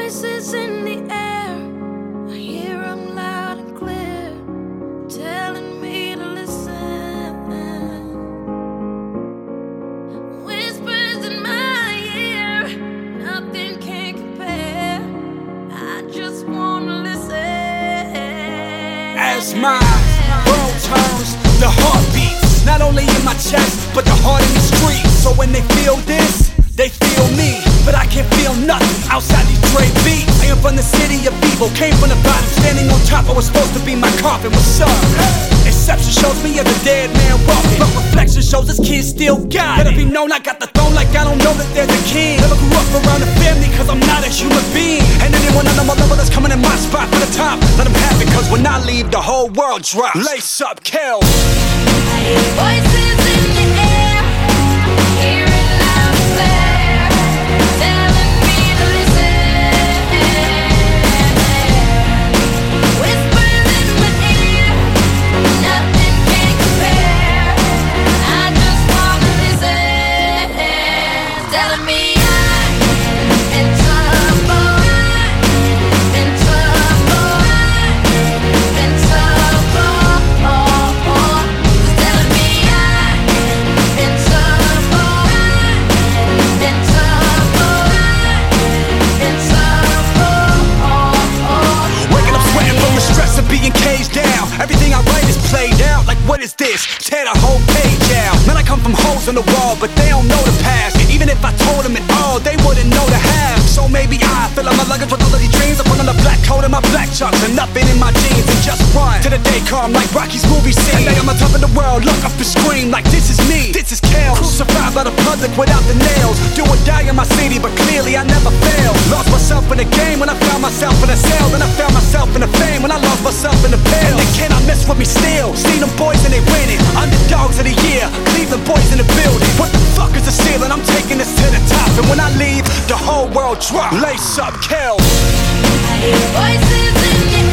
voices in the air, I hear them loud and clear, telling me to listen. Whispers in my ear, nothing can compare. I just wanna listen. As my world turns, the heart beats, not only in my chest, but the heart in the streets. So when they feel this, they feel me, but I can't feel nothing outside these Dre beats. I am from the city of evil, came from the bottom, standing on top. I was supposed to be my coffin. What's up? Exception shows me as a dead man walking, but reflection shows this kid still got it. Let it be known I got the throne like I don't know that there's a king. Never grew up around a family cause I'm not a human being. And anyone on my level that's coming in my spot for the top, let them have it, cause when I leave the whole world drops. Lace up, kill. Voices in the air, hear it loud and clear, telling me to listen. Whispers in my ear, nothing can compare. I just wanna listen. Telling me I'm in trouble, in trouble, in trouble. Telling me I'm in trouble, in trouble, in trouble. Waking up sweating from the stress of being caged down. Everything I write is played out. Like what is this? Tear the whole page out. Man, I come from holes in the wall, but they don't know the past. Even if I told them it all, they wouldn't know the half. So maybe I fill up my luggage with all of these dreams. I put on a black coat and my black chucks and nothing in my jeans and just run to the day come like Rocky's movie scene. And I'm on top of the world, look up and scream like this is me, this is Kel. Survived by the public without the nails. Do or die in my city, but clearly I never failed. Lost myself in the game when I found myself in a cell. Then I found myself in the fame when I lost myself in the pill. And they cannot mess with me still. See them boys and they winning. Underdogs of the year, Cleveland boys in the building. What the fuck is the ceiling? I'm taking this to the top. And when I leave, the whole world drop. Lace up, Kel. Voices in the